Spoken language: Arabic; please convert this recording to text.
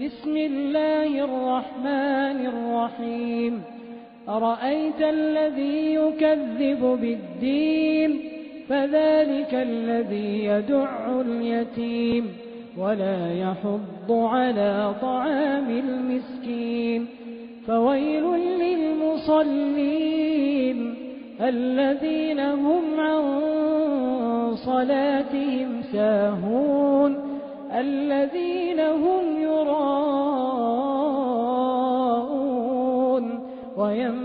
بسم الله الرحمن الرحيم أرأيت الذي يكذب بالدين فذلك الذي يدع اليتيم ولا يحض على طعام المسكين فويل للمصلين الذين هم عن صلاتهم ساهون الذين هم يراءون